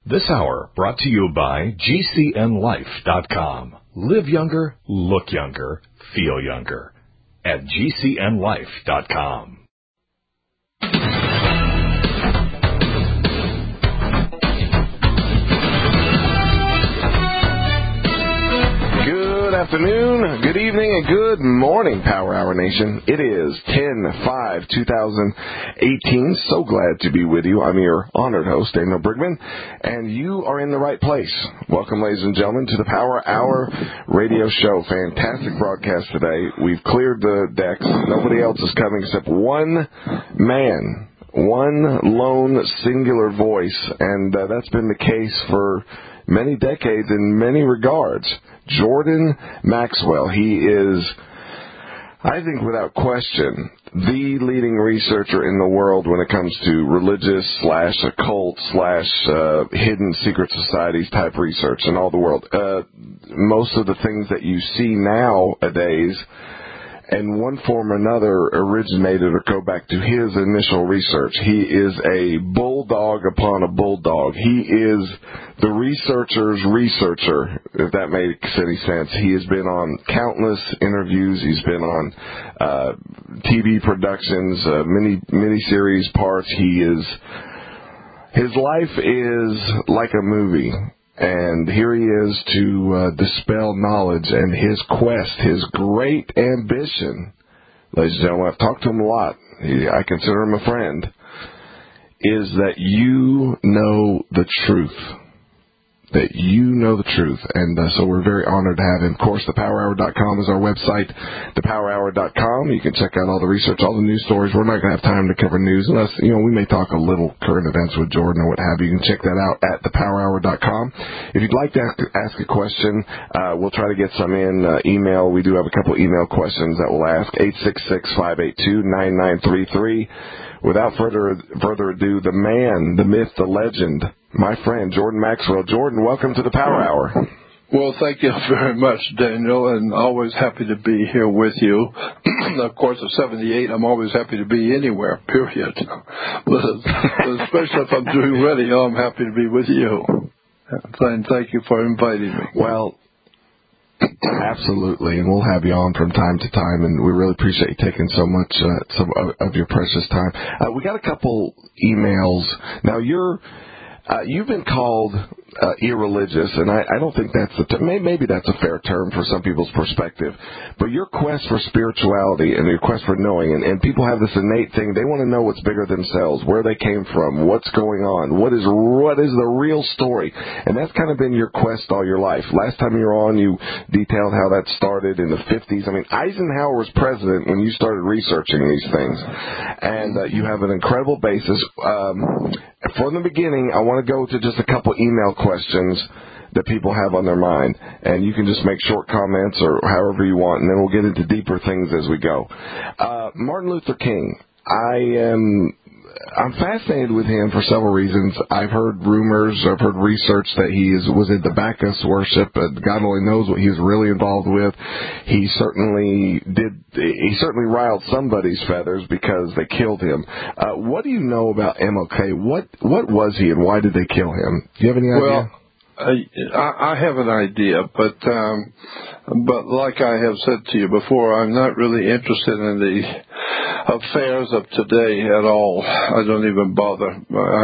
This hour brought to you by GCNLife.com. Live younger, look younger, feel younger at GCNLife.com. Good afternoon, good evening, and good morning, Power Hour Nation. It is 10/5/2018. So glad to be with you. I'm your honored host, Daniel Brigman, and you are in the right place. Welcome, ladies and gentlemen, to the Power Hour radio show. Fantastic broadcast today. We've cleared the decks. Nobody else is coming except one man, one lone singular voice, and that's been the case for many decades in many regards. Jordan Maxwell. He is, I think without question, the leading researcher in the world when it comes to religious / occult / hidden secret societies type research in all the world. Most of the things that you see nowadays, in one form or another, originated or go back to his initial research. He is a bulldog upon a bulldog. He is the researcher's researcher, if that makes any sense. He has been on countless interviews. He's been on TV productions, mini-series parts. His life is like a movie. And here he is to dispel knowledge and his quest, his great ambition. Ladies and gentlemen, I've talked to him a lot. I consider him a friend. Is that you know the truth. That you know the truth. And so we're very honored to have him. Of course, thepowerhour.com is our website. Thepowerhour.com. You can check out all the research, all the news stories. We're not going to have time to cover news unless, we may talk a little current events with Jordan or what have you. You can check that out at thepowerhour.com. If you'd like to ask a question, we'll try to get some in email. We do have a couple email questions that we'll ask. 866-582-9933. Without further ado, the man, the myth, the legend, my friend, Jordan Maxwell. Jordan, welcome to the Power Hour. Well, thank you very much, Daniel, and always happy to be here with you. Of course, at 78, I'm always happy to be anywhere, period. But especially if I'm doing radio, I'm happy to be with you. And thank you for inviting me. Well, absolutely, and we'll have you on from time to time, and we really appreciate you taking so much of your precious time. We got a couple emails. Now, you've been called irreligious, and I don't think that's maybe that's a fair term for some people's perspective. But your quest for spirituality and your quest for knowing, and people have this innate thing, they want to know what's bigger than themselves, where they came from, what's going on, what is the real story. And that's kind of been your quest all your life. Last time you were on, you detailed how that started in the 50s. I mean, Eisenhower was president when you started researching these things. And you have an incredible basis. From the beginning, I want to go to just a couple email questions that people have on their mind, and you can just make short comments or however you want, and then we'll get into deeper things as we go. Martin Luther King, I'm fascinated with him for several reasons. I've heard rumors, I've heard research that he was into Bacchus worship, but God only knows what he was really involved with. He certainly riled somebody's feathers because they killed him. What do you know about MLK? What was he and why did they kill him? Do you have any idea? Well, I have an idea, but like I have said to you before, I'm not really interested in the affairs of today at all. I don't even bother.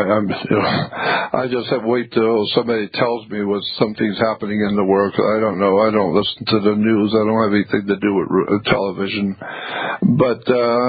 I just have wait till somebody tells me what something's happening in the world. I don't know. I don't listen to the news. I don't have anything to do with television. But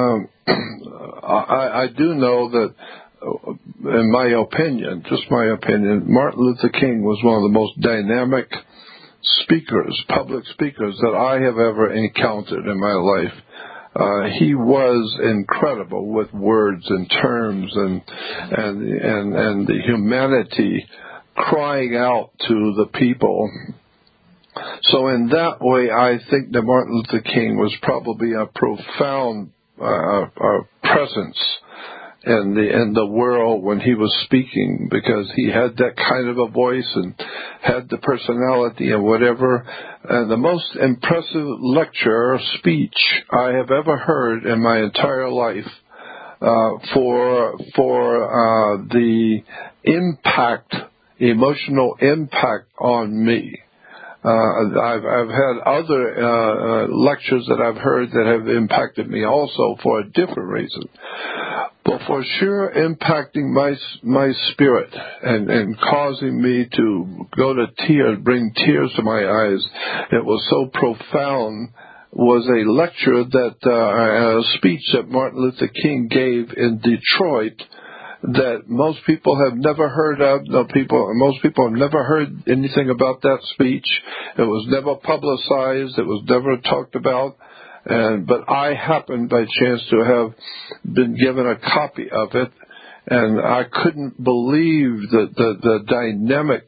I do know that, in my opinion, just my opinion, Martin Luther King was one of the most dynamic speakers, public speakers, that I have ever encountered in my life. He was incredible with words and terms and the humanity crying out to the people. So in that way, I think that Martin Luther King was probably a profound presence in the world when he was speaking, because he had that kind of a voice and had the personality and whatever. And the most impressive lecture or speech I have ever heard in my entire life for the impact emotional impact on me. I've had other lectures that I've heard that have impacted me also for a different reason. But for sure impacting my spirit and causing me to go to tears, bring tears to my eyes, it was so profound, was a lecture a speech that Martin Luther King gave in Detroit that most people have never heard of. Most people have never heard anything about that speech. It was never publicized. It was never talked about. But I happened by chance to have been given a copy of it, and I couldn't believe the dynamic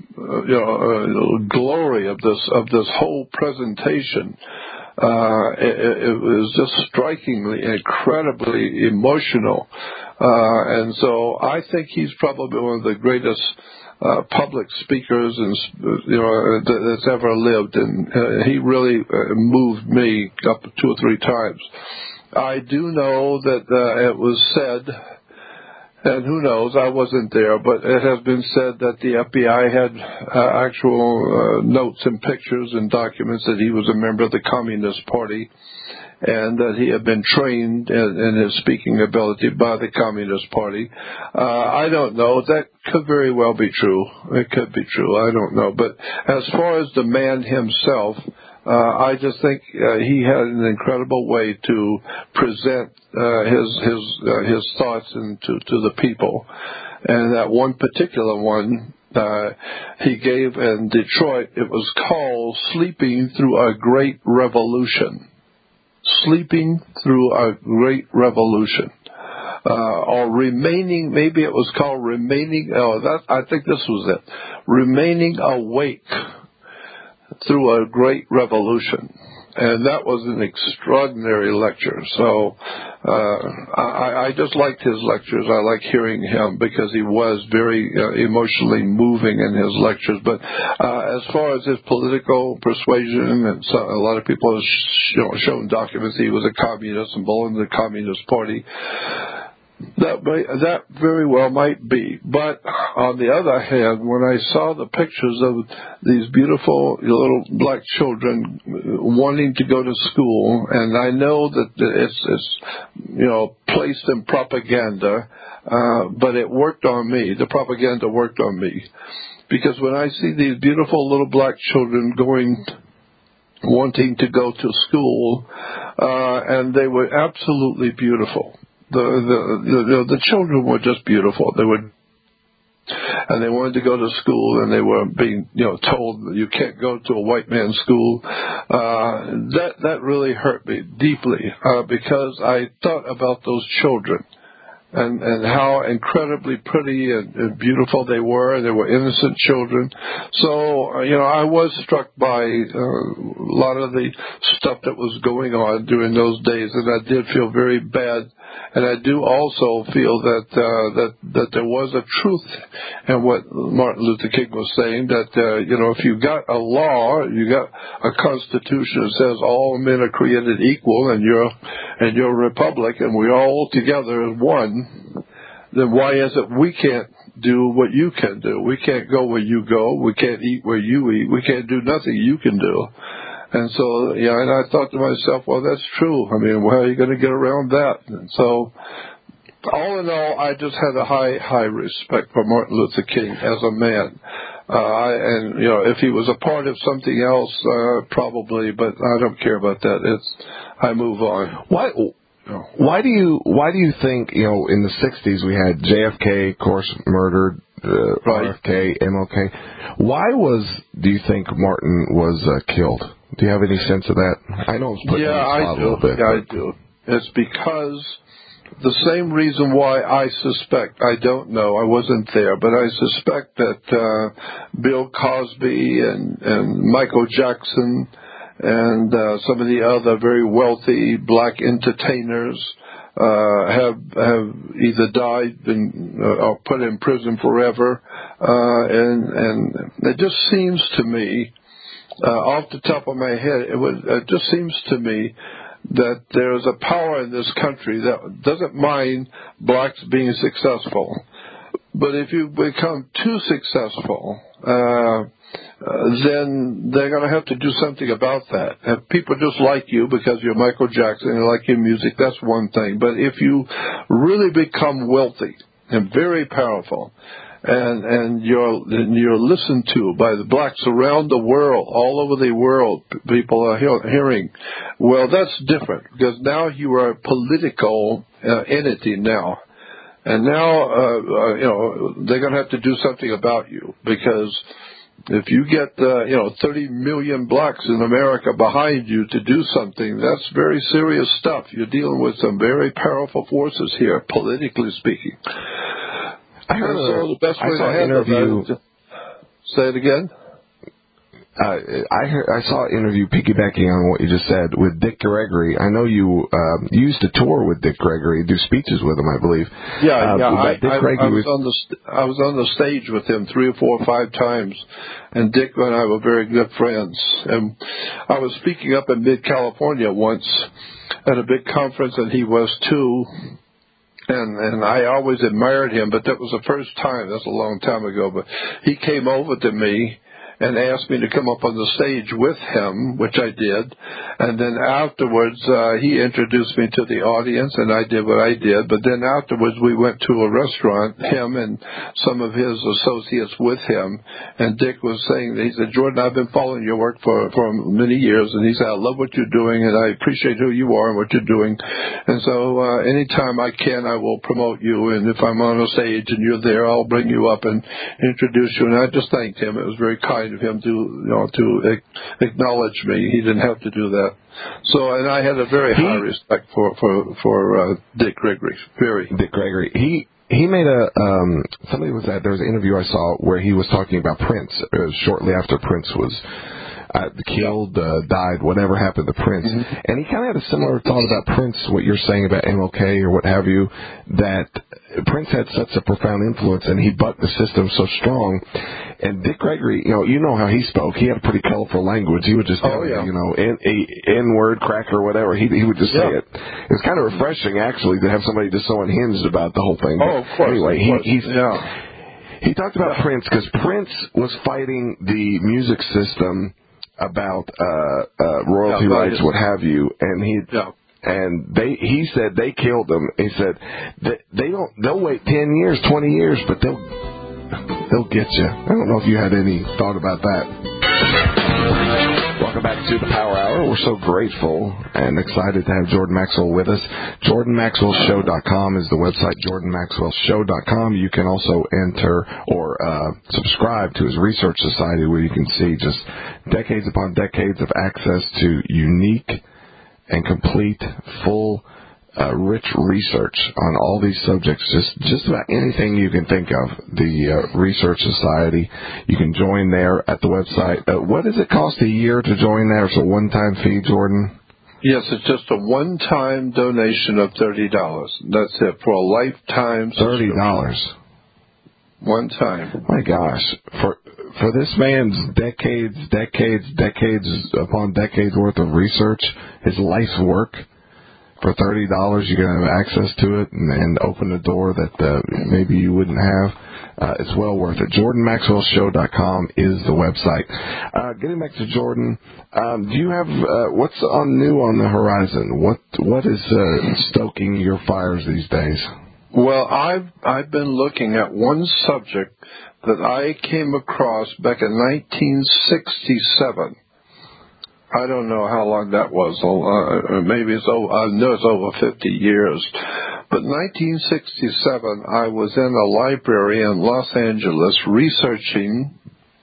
glory of this whole presentation. It was just strikingly, incredibly emotional. And so I think he's probably one of the greatest public speakers that's ever lived, and he really moved me up 2 or 3 times. I do know that it was said, and who knows, I wasn't there, but it has been said that the FBI had actual notes and pictures and documents that he was a member of the Communist Party, and that he had been trained in his speaking ability by the Communist Party. I don't know. That could very well be true. It could be true. I don't know. But as far as the man himself, I just think he had an incredible way to present his thoughts to the people. And that one particular one he gave in Detroit, it was called Sleeping Through a Great Revolution. Sleeping Through a Great Revolution. Or remaining, maybe it was called Remaining, I think this was it. Remaining Awake Through a Great Revolution. And that was an extraordinary lecture. So I just liked his lectures. I like hearing him because he was very emotionally moving in his lectures. But as far as his political persuasion, and so a lot of people have shown documents he was a communist and belonged to the Communist Party. That very well might be. But on the other hand, when I saw the pictures of these beautiful little black children wanting to go to school, and I know that it's placed in propaganda, but it worked on me. The propaganda worked on me. Because when I see these beautiful little black children wanting to go to school, and they were absolutely beautiful. The children were just beautiful. And they wanted to go to school, and they were being, told that you can't go to a white man's school. That really hurt me deeply, because I thought about those children and how incredibly pretty and beautiful they were. They were innocent children. So, I was struck by a lot of the stuff that was going on during those days, and I did feel very bad. And I do also feel that there was a truth in what Martin Luther King was saying, that, if you got a law, you got a constitution that says all men are created equal and you're a republic and we're all together as one, then why is it we can't do what you can do? We can't go where you go. We can't eat where you eat. We can't do nothing you can do. And so, and I thought to myself, well, that's true. I mean, how are you going to get around that? And so, all in all, I just had a high respect for Martin Luther King as a man. If he was a part of something else, probably, but I don't care about that. I move on. Why do you think, in the 60s we had JFK, of course, murdered, RFK, MLK. Why do you think Martin was killed? Do you have any sense of that? I know it's putting you on the spot a little bit. Yeah, I do. It's because the same reason why I suspect, I don't know, I wasn't there, but I suspect that Bill Cosby and Michael Jackson and some of the other very wealthy black entertainers have either died or put in prison forever, and it just seems to me, off the top of my head, it just seems to me that there is a power in this country that doesn't mind blacks being successful, But if you become too successful, then they're going to have to do something about that. If people just like you because you're Michael Jackson and like your music, that's one thing. But if you really become wealthy and very powerful, and you're listened to by the blacks around the world, all over the world, people are hearing, well, that's different, because now you are a political entity now. And now, they're going to have to do something about you, because if you get, 30 million blacks in America behind you to do something, that's very serious stuff. You're dealing with some very powerful forces here, politically speaking. I heard the best way to handle that. Say it again. I saw an interview piggybacking on what you just said with Dick Gregory. I know you used to tour with Dick Gregory, do speeches with him, I believe. Yeah. I was on the stage with him 3 or 4 or 5 times, and Dick and I were very good friends. And I was speaking up in mid-California once at a big conference, and he was too. And I always admired him, but that was the first time. That's a long time ago. But he came over to me and asked me to come up on the stage with him, which I did. And then afterwards, he introduced me to the audience, and I did what I did. But then afterwards, we went to a restaurant, him and some of his associates with him. And Dick was saying, he said, Jordan, I've been following your work for many years. And he said, I love what you're doing, and I appreciate who you are and what you're doing. And so anytime I can, I will promote you. And if I'm on a stage and you're there, I'll bring you up and introduce you. And I just thanked him. It was very kind of him to acknowledge me. He didn't have to do that. So, and I had a very high respect for Dick Gregory. Dick Gregory. He made somebody was at, there was an interview I saw where he was talking about Prince shortly after Prince was killed, died, whatever happened to Prince. Mm-hmm. And he kind of had a similar thought about Prince, what you're saying about MLK or what have you, that Prince had such a profound influence and he bucked the system so strong. And Dick Gregory, you know how he spoke. He had a pretty colorful language. He would just tell N-word, cracker, whatever. He would just say it. It was kind of refreshing, actually, to have somebody just so unhinged about the whole thing. Oh, of course. Anyway, he talked about Prince because Prince was fighting the music system about royalty rights, what have you, and he said they killed him. He said they'll wait 10 years, 20 years, but they'll get you. I don't know if you had any thought about that. Welcome back to the Power Hour. We're so grateful and excited to have Jordan Maxwell with us. JordanMaxwellShow.com is the website, JordanMaxwellShow.com. You can also enter or subscribe to his Research Society, where you can see just decades upon decades of access to unique and complete, full, rich research on all these subjects, just about anything you can think of. The Research Society, you can join there at the website. What does it cost a year to join there? It's a one-time fee, Jordan? Yes, it's just a one-time donation of $30. That's it, for a lifetime subscription. $30. One time. My gosh. For this man's decades upon decades worth of research, his life's work, for $30, you're going to have access to it and open a door that maybe you wouldn't have. It's well worth it. JordanMaxwellShow.com is the website. Getting back to Jordan, do you have what's new on the horizon? What is stoking your fires these days? Well, I've been looking at one subject that I came across back in 1967. I don't know how long that was. Maybe it's over. I know it's over 50 years. But 1967, I was in a library in Los Angeles researching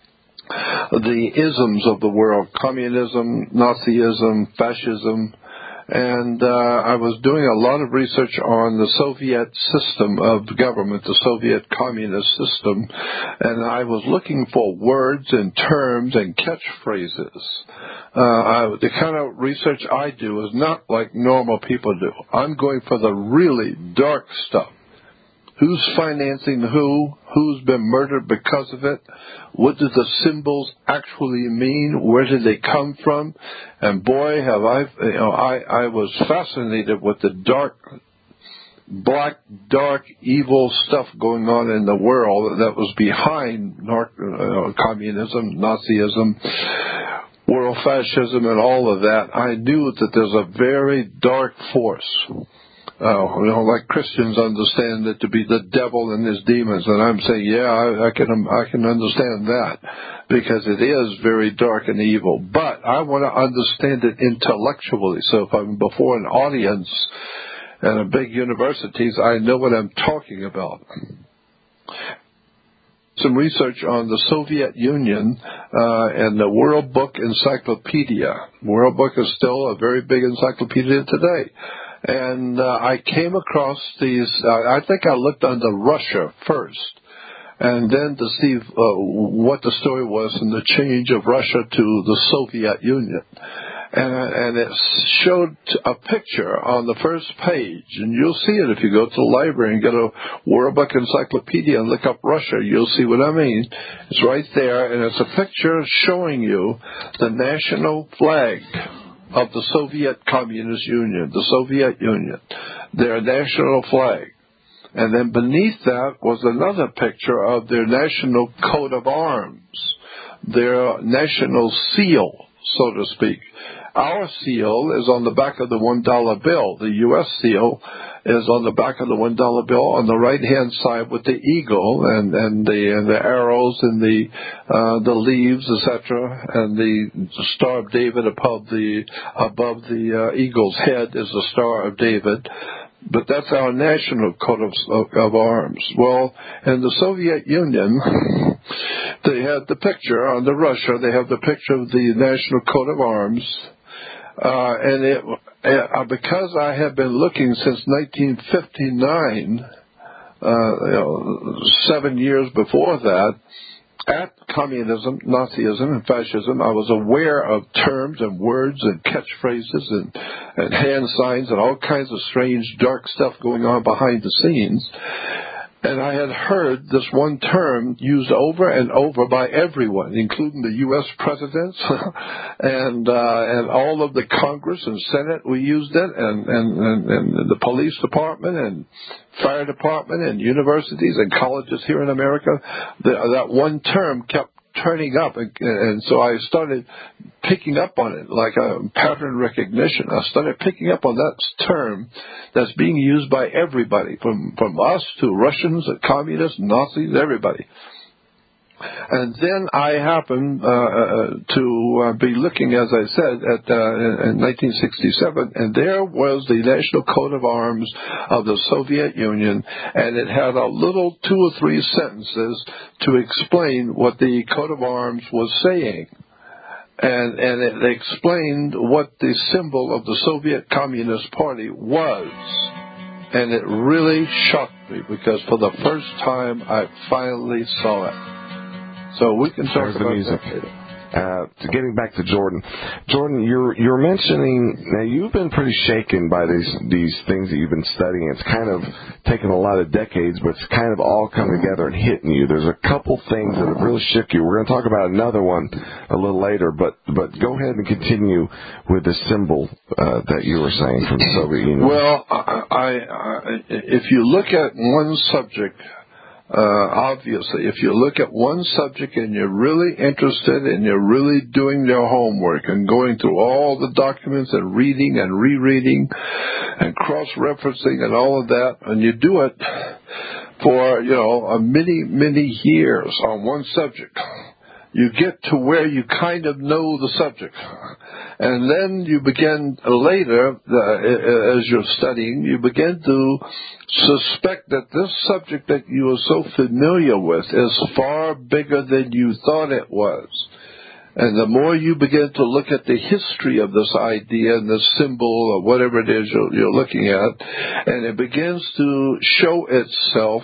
the isms of the world: communism, Nazism, fascism. And I was doing a lot of research on the Soviet system of government, the Soviet communist system, and I was looking for words and terms and catchphrases. The kind of research I do is not like normal people do. I'm going for the really dark stuff. Who's financing who? Who's been murdered because of it? What do the symbols actually mean? Where did they come from? And boy, have I was fascinated with the black, dark, evil stuff going on in the world that was behind communism, Nazism, world fascism, and all of that, I knew that there's a very dark force. Like Christians understand it to be the devil and his demons, and I'm saying, yeah, I can understand that, because it is very dark and evil. But I want to understand it intellectually. So if I'm before an audience at a big universities, I know what I'm talking about. Some research on the Soviet Union and the World Book Encyclopedia. World Book is still a very big encyclopedia today. And I came across these, I think I looked under Russia first, and then to see what the story was in the change of Russia to the Soviet Union. And it showed a picture on the first page, and you'll see it if you go to the library and get a World Book Encyclopedia and look up Russia. You'll see what I mean. It's right there, and it's a picture showing you the national flag of the Soviet Communist Union, the Soviet Union, their national flag. And then beneath that was another picture of their national coat of arms, their national seal, so to speak. Our seal is on the back of the $1 bill. The U.S. seal is on the back of the $1 bill on the right-hand side with the eagle and the arrows and the leaves, etc. And the Star of David above the eagle's head is the Star of David. But that's our national coat of arms. Well, in the Soviet Union, they had the picture, under Russia, they have the picture of the national coat of arms. Because I have been looking since 1959, 7 years before that, at communism, Nazism, and fascism, I was aware of terms and words and catchphrases and hand signs and all kinds of strange, dark stuff going on behind the scenes. And I had heard this one term used over and over by everyone, including the U.S. presidents and all of the Congress and Senate. We used it, and the police department and fire department and universities and colleges here in America. That one term kept turning up, and so I started picking up on it like a pattern recognition. I started picking up on that term that's being used by everybody, from us to Russians, communists, Nazis, everybody. And then I happened to be looking, as I said, in 1967, and there was the national coat of arms of the Soviet Union, and it had a little 2 or 3 sentences to explain what the coat of arms was saying. And it explained what the symbol of the Soviet Communist Party was. And it really shocked me, because for the first time I finally saw it. So we can talk about that later. Getting back to Jordan. Jordan, you're mentioning, now you've been pretty shaken by these things that you've been studying. It's kind of taken a lot of decades, but it's kind of all come together and hitting you. There's a couple things that have really shook you. We're going to talk about another one a little later, but go ahead and continue with the symbol that you were saying from the Soviet Union. Well, if you look at one subject, obviously, if you look at one subject and you're really interested and you're really doing your homework and going through all the documents and reading and rereading and cross-referencing and all of that, and you do it for, many years on one subject, you get to where you kind of know the subject. And then you begin later, as you're studying, you begin to suspect that this subject that you are so familiar with is far bigger than you thought it was. And the more you begin to look at the history of this idea and this symbol or whatever it is you're looking at, and it begins to show itself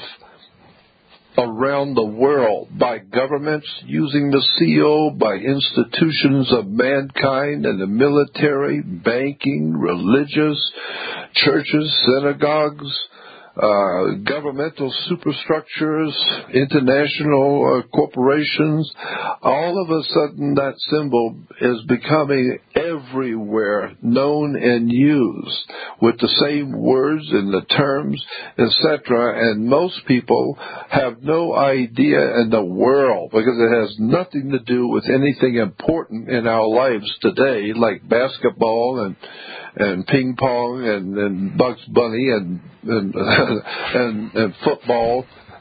around the world by governments using the seal, by institutions of mankind and the military, banking, religious, churches, synagogues, governmental superstructures, international corporations. All of a sudden, that symbol is becoming everywhere known and used with the same words and the terms, etc. And most people have no idea in the world, because it has nothing to do with anything important in our lives today, like basketball and ping pong and Bugs Bunny and football.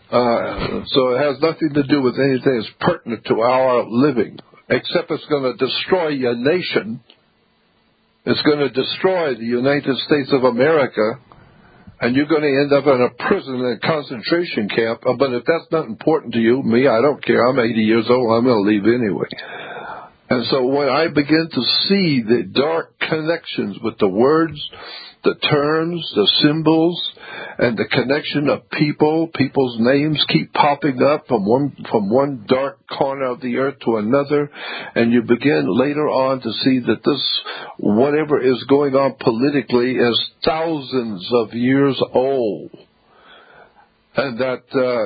So it has nothing to do with anything that's pertinent to our living, except it's going to destroy your nation. It's going to destroy the United States of America, and you're going to end up in a prison and concentration camp. But if that's not important to you, me, I don't care. I'm 80 years old. I'm going to leave anyway. And so when I begin to see the dark connections with the words, the terms, the symbols, and the connection of people's names keep popping up from one dark corner of the earth to another, and you begin later on to see that this, whatever is going on politically, is thousands of years old. And that,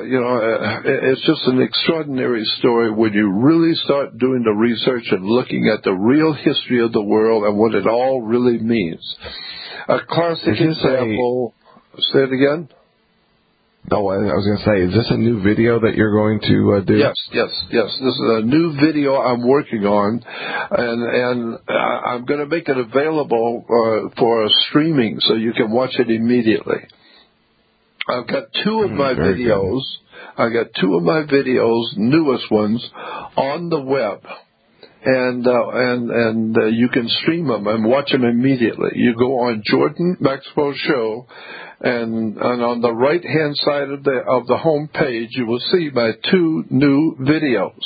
it's just an extraordinary story when you really start doing the research and looking at the real history of the world and what it all really means. A classic example. Say it again? No, I was going to say, is this a new video that you're going to do? Yes. This is a new video I'm working on, and I'm going to make it available for streaming so you can watch it immediately. I've got two of my videos. I got two of my videos, newest ones, on the web. And you can stream them and watch them immediately. You go on Jordan Maxwell Show, and on the right-hand side of the home page, you will see my two new videos.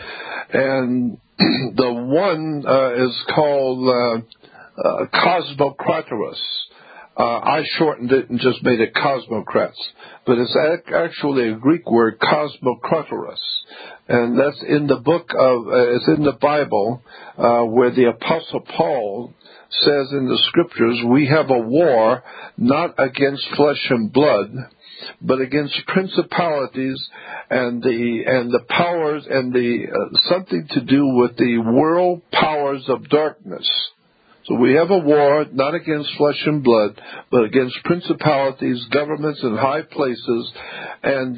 And the one is called Cosmocratorus. I shortened it and just made it Cosmocrats, but it's actually a Greek word, Cosmocratorus, and that's in the book it's in the Bible, where the Apostle Paul says in the Scriptures, we have a war not against flesh and blood, but against principalities and the powers and the something to do with the world powers of darkness. So we have a war not against flesh and blood, but against principalities, governments in high places, and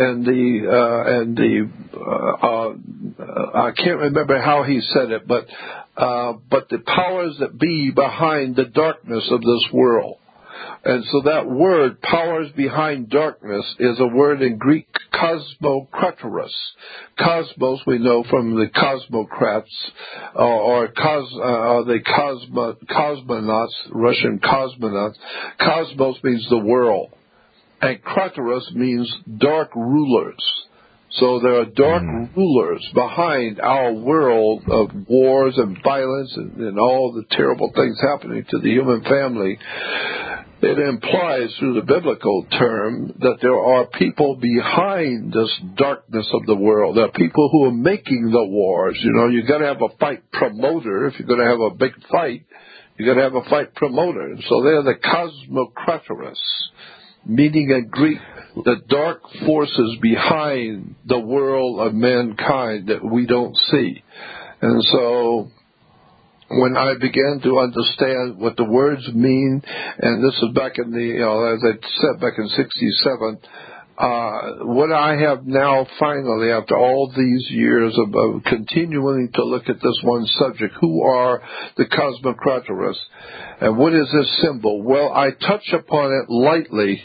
I can't remember how he said it, but the powers that be behind the darkness of this world. And so that word, powers behind darkness, is a word in Greek, Cosmocratorus. Cosmos, we know from the Cosmocrats, or the cosmonauts, Russian cosmonauts. Cosmos means the world, and Kratorus means dark rulers. So there are dark rulers behind our world of wars and violence and all the terrible things happening to the human family. It implies through the biblical term that there are people behind this darkness of the world. There are people who are making the wars. You know, you've got to have a fight promoter. If you're going to have a big fight, you've got to have a fight promoter. And so they're the Cosmocratorus, meaning in Greek, the dark forces behind the world of mankind that we don't see. And so when I began to understand what the words mean, and this is back in as I said, back in 1967, what I have now finally, after all these years of continuing to look at this one subject, who are the Cosmocratorus, and what is this symbol? Well, I touch upon it lightly,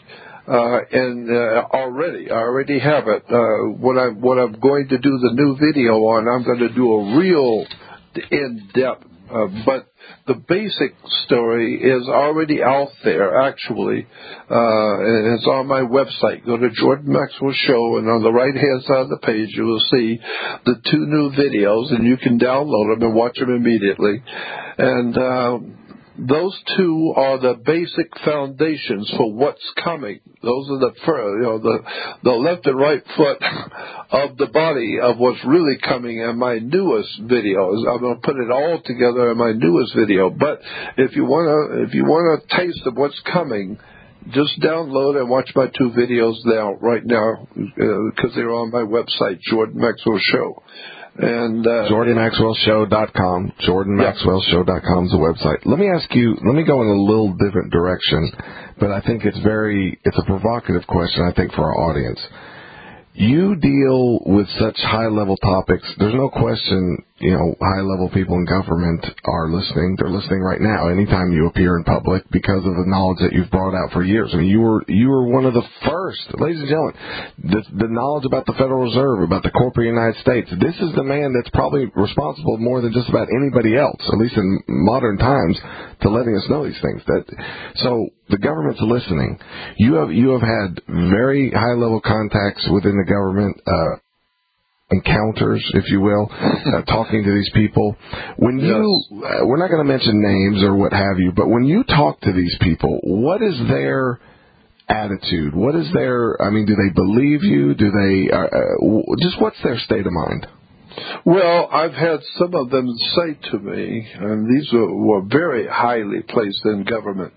already. I already have it. What I'm going to do the new video on, I'm going to do a real in-depth. But the basic story is already out there, actually. And it's on my website. Go to Jordan Maxwell Show, and on the right-hand side of the page, you will see the two new videos, and you can download them and watch them immediately. And those two are the basic foundations for what's coming. Those are the left and right foot of the body of what's really coming in my newest videos. I'm going to put it all together in my newest video. But if you want a taste of what's coming, just download and watch my 2 videos right now because they're on my website, Jordan Maxwell Show. And JordanMaxwellShow.com. JordanMaxwellShow.com is the website. Let me ask you, let me go in a little different direction, but I think it's a provocative question, I think, for our audience. You deal with such high-level topics. There's no question, high-level people in government are listening. They're listening right now anytime you appear in public because of the knowledge that you've brought out for years. I mean, you were one of the first, ladies and gentlemen, the knowledge about the Federal Reserve, about the corporate United States. This is the man that's probably responsible more than just about anybody else, at least in modern times, to letting us know these things. So the government's listening. You have had very high-level contacts within the government, encounters, if you will, talking to these people. When we're not going to mention names or what have you, but when you talk to these people, what is their attitude? What is their, do they believe you? Do they, just what's their state of mind? Well, I've had some of them say to me, and these were very highly placed in government.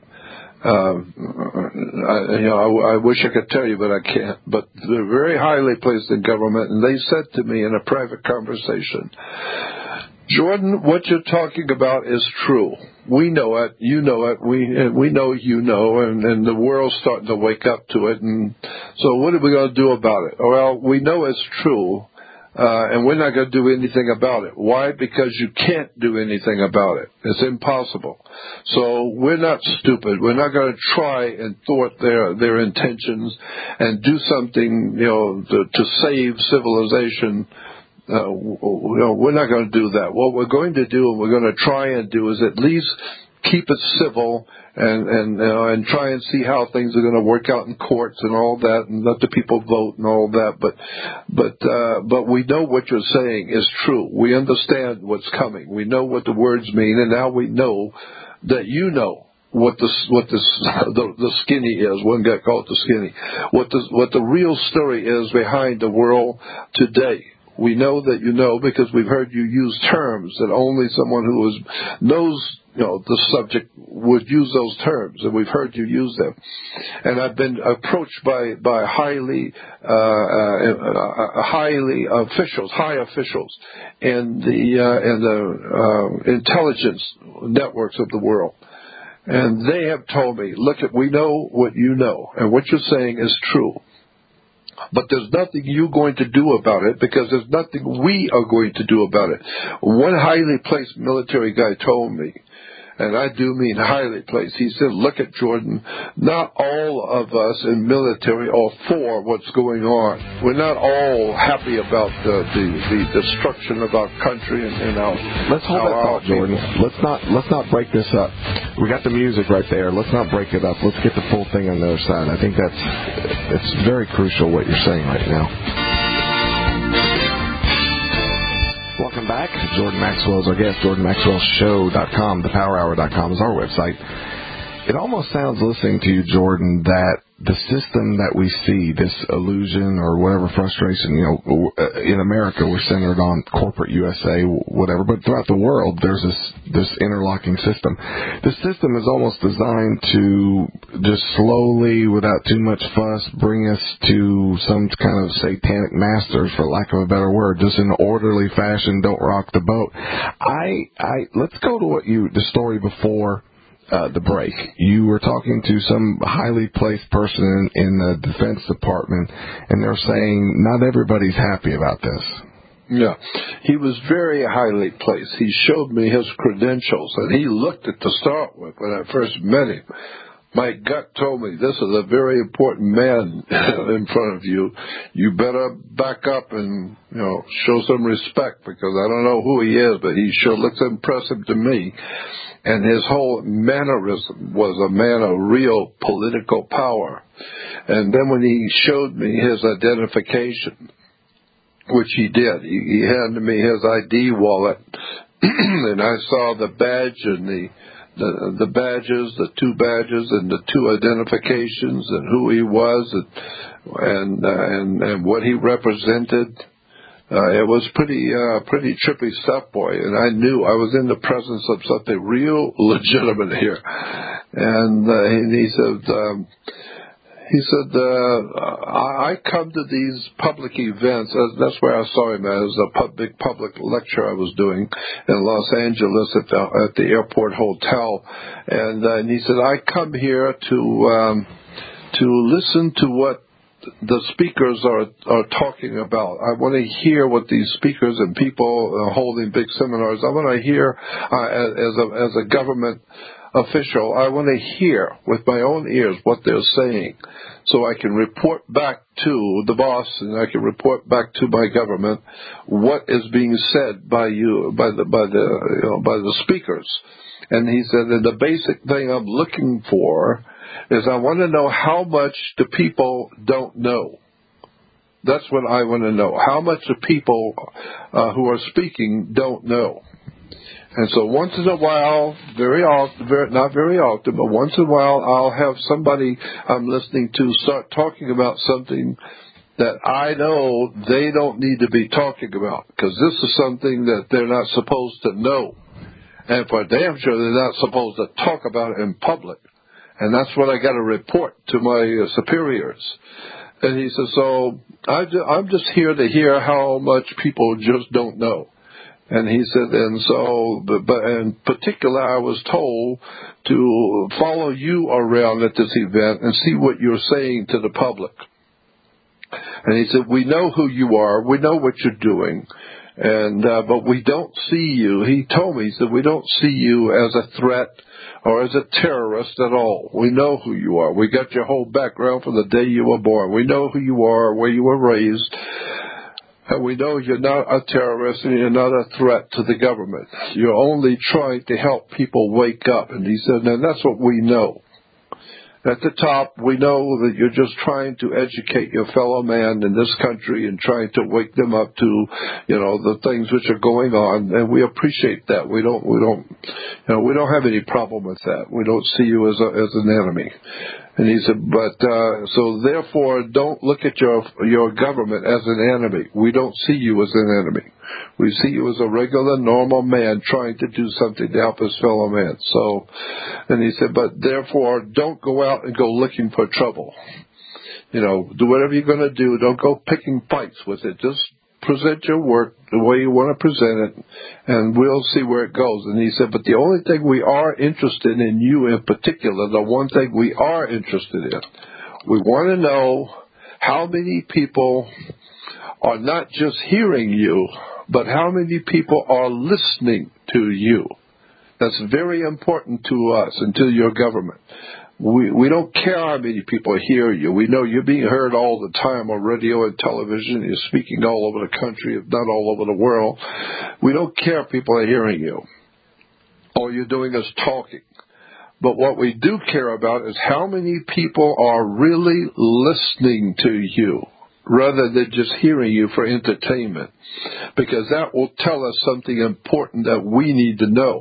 I wish I could tell you, but I can't. But they're very highly placed in government, and they said to me in a private conversation, Jordan, what you're talking about is true. We know it, you know it, we know you know, and the world's starting to wake up to it. And so what are we going to do about it? Well, we know it's true. And we're not going to do anything about it. Why? Because you can't do anything about it. It's impossible. So we're not stupid. We're not going to try and thwart their intentions and do something, to save civilization. We're not going to do that. What we're going to do, and we're going to try and do, is at least keep it civil and try and see how things are going to work out in courts and all that, and let the people vote and all that. But we know what you're saying is true. We understand what's coming. We know what the words mean, and now we know that you know what the skinny is. One guy called it the skinny. What the real story is behind the world today. We know that you know because we've heard you use terms that only someone who knows the subject would use those terms, and we've heard you use them. And I've been approached by high officials in the intelligence networks of the world. And they have told me, we know what you know, and what you're saying is true. But there's nothing you're going to do about it because there's nothing we are going to do about it. One highly placed military guy told me, and I do mean highly placed, he said, look at Jordan, not all of us in military are for what's going on. We're not all happy about the destruction of our country and our... Let's hold that thought, Jordan. Let's not break this up. We got the music right there. Let's not break it up. Let's get the full thing on the other side. I think it's very crucial what you're saying right now. Welcome back. Jordan Maxwell is our guest. JordanMaxwellShow.com. ThePowerHour.com is our website. It almost sounds, listening to you, Jordan, that the system that we see, this illusion or whatever frustration, in America we're centered on corporate USA, whatever, but throughout the world there's this interlocking system. The system is almost designed to just slowly, without too much fuss, bring us to some kind of satanic masters, for lack of a better word, just in an orderly fashion. Don't rock the boat. Let's go to the story before the break. You were talking to some highly placed person in the Defense Department, and they're saying not everybody's happy about this. Yeah, he was very highly placed. He showed me his credentials, and he looked at to start with when I first met him. My gut told me, this is a very important man in front of you. You better back up and, show some respect, because I don't know who he is, but he sure looks impressive to me. And his whole mannerism was a man of real political power. And then when he showed me his identification, which he did, he handed me his ID wallet, and I saw the badge and the badges, the 2 badges and the 2 identifications and who he was and what he represented. It was pretty trippy stuff, boy. And I knew I was in the presence of something real legitimate here. And he said, I come to these public events. That's where I saw him as a big public lecture I was doing in Los Angeles at the airport hotel. And he said, I come here to listen to what the speakers are talking about. I want to hear what these speakers and people holding big seminars. I want to hear as a government official, I want to hear with my own ears what they're saying, so I can report back to the boss and I can report back to my government what is being said by the speakers. And he said that the basic thing I'm looking for is I want to know how much the people don't know. That's what I want to know. How much the people who are speaking don't know. And so once in a while, not very often, but once in a while, I'll have somebody I'm listening to start talking about something that I know they don't need to be talking about, because this is something that they're not supposed to know. And for damn sure, they're not supposed to talk about it in public. And that's what I got to report to my superiors. And he says, so I'm just here to hear how much people just don't know. And he said, and so, but in particular, I was told to follow you around at this event and see what you're saying to the public. And he said, we know who you are. We know what you're doing. And, but we don't see you. He told me, he said, we don't see you as a threat or as a terrorist at all. We know who you are. We got your whole background from the day you were born. We know who you are, where you were raised. And we know you're not a terrorist and you're not a threat to the government. You're only trying to help people wake up. And he said, and that's what we know. At the top, we know that you're just trying to educate your fellow man in this country and trying to wake them up to, the things which are going on. And we appreciate that. We don't have any problem with that. We don't see you as an enemy. And he said, so therefore, don't look at your government as an enemy. We don't see you as an enemy. We see you as a regular, normal man trying to do something to help his fellow man. So, and he said, but therefore, don't go out and go looking for trouble. Do whatever you're going to do. Don't go picking fights with it. Just present your work the way you want to present it, and we'll see where it goes. And he said, but the only thing we are interested in you in particular, the one thing we are interested in, we want to know how many people are not just hearing you, but how many people are listening to you. That's very important to us and to your government. We don't care how many people hear you. We know you're being heard all the time on radio and television. You're speaking all over the country, if not all over the world. We don't care if people are hearing you. All you're doing is talking. But what we do care about is how many people are really listening to you, rather than just hearing you for entertainment, because that will tell us something important that we need to know.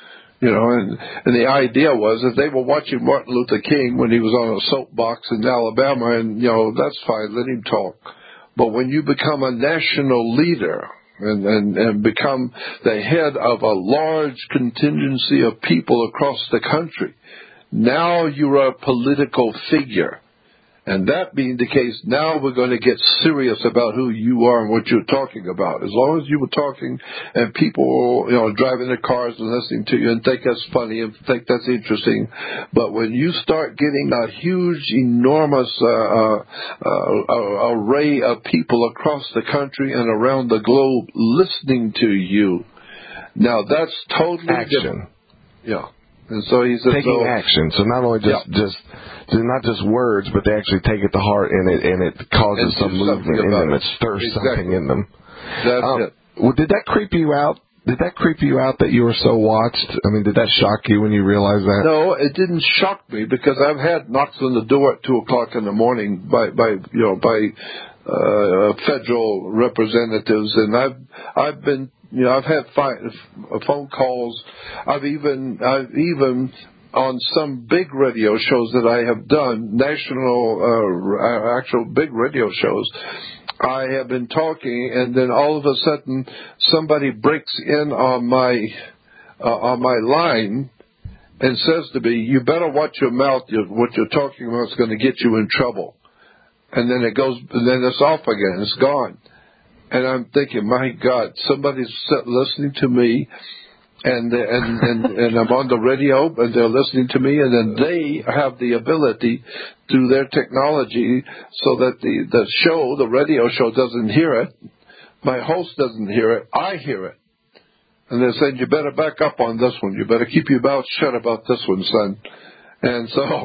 And the idea was that they were watching Martin Luther King when he was on a soapbox in Alabama, and, that's fine, let him talk. But when you become a national leader and become the head of a large contingency of people across the country, now you're a political figure. And that being the case, now we're going to get serious about who you are and what you're talking about. As long as you were talking and people, driving their cars and listening to you and think that's funny and think that's interesting. But when you start getting a huge, enormous array of people across the country and around the globe listening to you, now that's totally different. Yeah. And so he said, taking action. So not only not just words, but they actually take it to heart, and it causes some movement in them. It stirs something in them. That's it. Well, did that creep you out? Did that creep you out that you were so watched? I mean, did that shock you when you realized that? No, it didn't shock me, because I've had knocks on the door at 2:00 in the morning by federal representatives, and I've been. I've had phone calls. I've even on some big radio shows that I have done, national, actual big radio shows, I have been talking, and then all of a sudden somebody breaks in on my line and says to me, "You better watch your mouth. What you're talking about is going to get you in trouble." And then then it's off again. It's gone. And I'm thinking, my God, somebody's listening to me, and I'm on the radio, and they're listening to me, and then they have the ability through their technology so that the radio show doesn't hear it. My host doesn't hear it. I hear it. And they're saying, "You better back up on this one. You better keep your mouth shut about this one, son." And so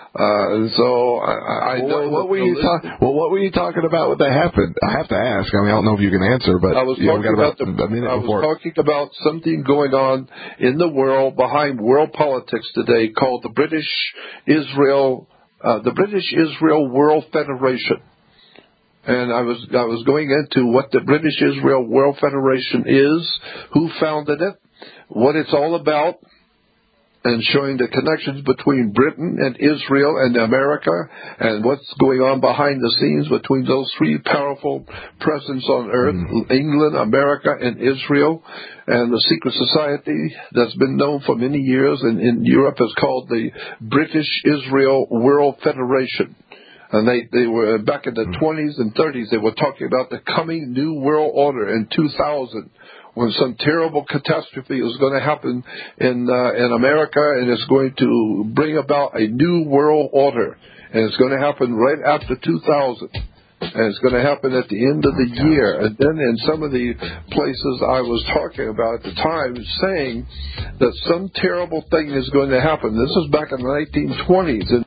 I know. What were you talking about when that happened? I have to ask. I mean, I don't know if you can answer, but I was talking about something going on in the world behind world politics today called the British Israel World Federation. And I was going into what the British Israel World Federation is, who founded it, what it's all about, and showing the connections between Britain and Israel and America, and what's going on behind the scenes between those three powerful presidents on earth, England, America, and Israel, and the secret society that's been known for many years in Europe is called the British Israel World Federation. And they were back in the 20s and 30s, they were talking about the coming new world order in 2000. When some terrible catastrophe is going to happen in America, and it's going to bring about a new world order, and it's going to happen right after 2000, and it's going to happen at the end of the year. And then in some of the places I was talking about at the time, saying that some terrible thing is going to happen. This is back in the 1920s.